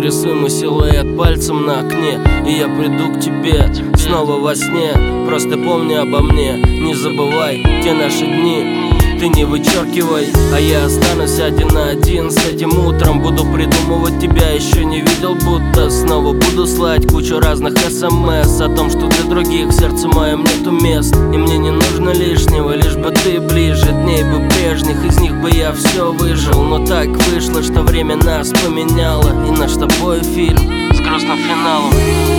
рисуй мой силуэт пальцем на окне, и я приду к тебе снова во сне. Просто помни обо мне, не забывай те наши дни. Ты не вычеркивай, а я останусь один на один с этим утром. Буду придумывать тебя, еще не видел, будто снова буду слать кучу разных смс о том, что для других в сердце моем нету мест. И мне не нужно лишнего, лишь бы ты ближе. Дней бы прежних, из них бы я все выжил. Но так вышло, что время нас поменяло, и наш с тобой фильм с грустным финалом.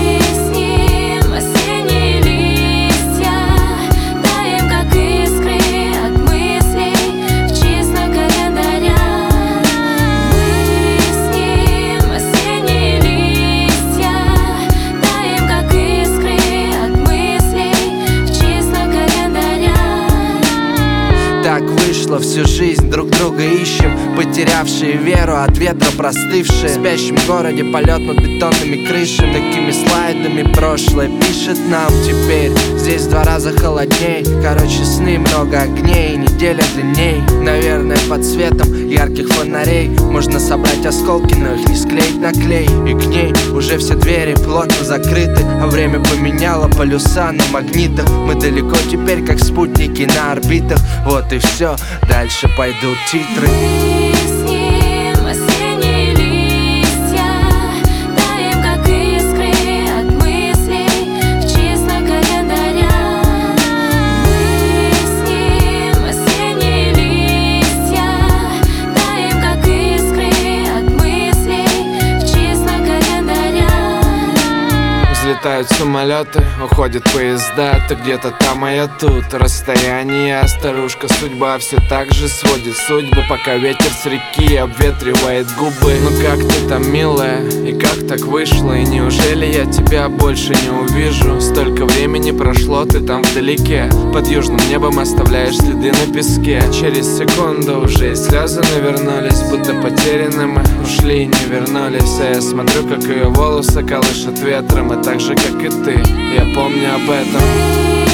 Так вышло, всю жизнь друг друга ищем, потерявшие веру, от ветра простывшие. В спящем городе полет над бетонными крышами, такими слайдами прошлое пишет нам теперь. Здесь в 2 раза холодней, короче сны, много огней, неделя длинней. Наверное, под светом ярких фонарей можно собрать осколки, но их не склеить на клей. И к ней уже все двери плотно закрыты, а время поменяло полюса на магнитах. Мы далеко теперь, как спутники на орбитах. Вот и все, дальше пойдут титры. Взлетают самолеты, уходят поезда. Ты где-то там, а я тут. Расстояние, старушка, судьба все так же сводит судьбы, пока ветер с реки обветривает губы. Ну как ты там, милая, и как так вышло? И неужели я тебя больше не увижу? Столько времени прошло, ты там вдалеке, под южным небом оставляешь следы на песке. Через секунду уже и слезы навернулись, будто потеряны мы, ушли и не вернулись. А я смотрю, как ее волосы колышет ветром, и так же, как и ты, я помню об этом.